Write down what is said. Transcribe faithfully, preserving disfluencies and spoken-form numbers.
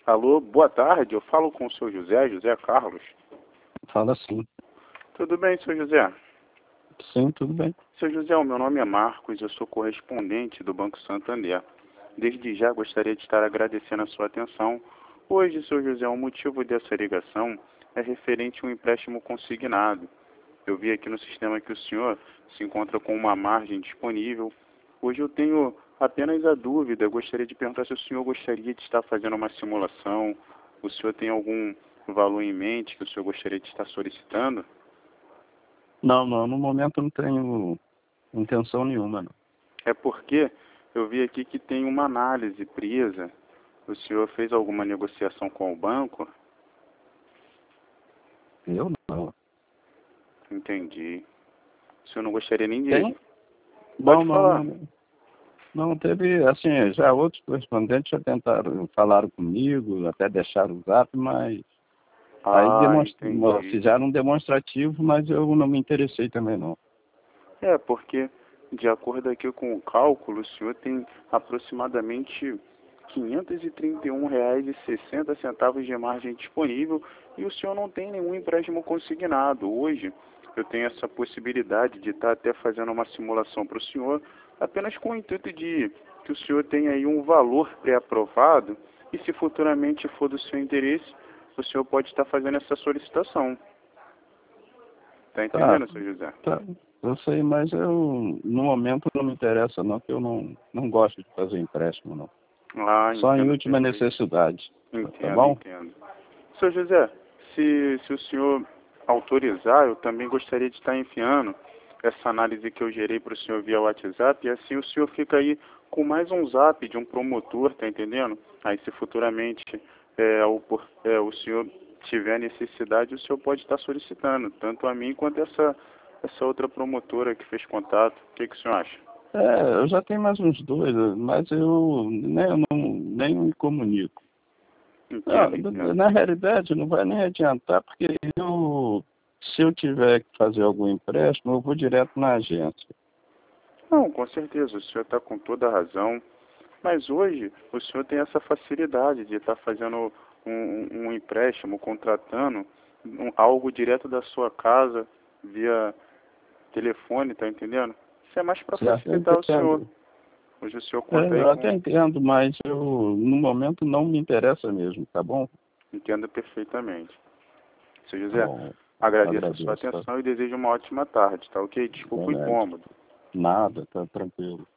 Alô, boa tarde. Eu falo com o senhor José, José Carlos. Fala sim. Tudo bem, senhor José? Sim, tudo bem. Senhor José, o meu nome é Marcos, eu sou correspondente do Banco Santander. Desde já gostaria de estar agradecendo a sua atenção. Hoje, senhor José, o motivo dessa ligação é referente a um empréstimo consignado. Eu vi aqui no sistema que o senhor se encontra com uma margem disponível. Hoje eu tenho apenas a dúvida, eu gostaria de perguntar se o senhor gostaria de estar fazendo uma simulação, o senhor tem algum valor em mente que o senhor gostaria de estar solicitando? Não, não, no momento eu não tenho intenção nenhuma, não. É porque eu vi aqui que tem uma análise presa. O senhor fez alguma negociação com o banco? Eu não. Entendi. O senhor não gostaria nem de... Tem? Pode Não, não, falar. não. Não, teve, assim, já outros correspondentes já tentaram, falaram comigo, até deixaram o zap, mas aí Ah, demonstra, entendi. fizeram um demonstrativo, mas eu não me interessei também, não. É, porque, de acordo aqui com o cálculo, o senhor tem aproximadamente quinhentos e trinta e um reais e sessenta centavos de margem disponível e o senhor não tem nenhum empréstimo consignado. Hoje, eu tenho essa possibilidade de estar até fazendo uma simulação para o senhor, apenas com o intuito de que o senhor tenha aí um valor pré-aprovado e, se futuramente for do seu interesse, o senhor pode estar fazendo essa solicitação. Está Tá, entendendo, senhor José? tá, eu sei, mas eu, no momento não me interessa, não, que eu não, não gosto de fazer empréstimo, não. Ah, Só em entendo última perfeito. necessidade, tá Entendo, bom? entendo. Senhor José, se, se o senhor autorizar, eu também gostaria de estar enviando essa análise que eu gerei para o senhor via WhatsApp, e assim o senhor fica aí com mais um zap de um promotor, tá entendendo? Aí se futuramente é, o, por- é, o senhor tiver necessidade, o senhor pode estar solicitando, tanto a mim quanto essa, essa outra promotora que fez contato. O que, que o senhor acha? É, eu já tenho mais uns dois, mas eu nem, eu não, nem me comunico. Não, Entendo, entendo. na realidade não vai nem adiantar, porque eu, se eu tiver que fazer algum empréstimo, eu vou direto na agência. Não, com certeza, o senhor está com toda a razão. Mas hoje o senhor tem essa facilidade de estar fazendo um, um um empréstimo, contratando um- algo direto da sua casa, via telefone, tá entendendo? Isso é mais para Certo? Eu facilitar o senhor. entendo. Hoje o senhor É, conta aí eu até com... entendo, mas eu, no momento não me interessa mesmo, tá bom? Entenda perfeitamente. Seu Tá José, bom, agradeço a sua agradeço. Tá? atenção e desejo uma ótima tarde, tá ok? Desculpa o Realmente. incômodo. Nada, tá tranquilo.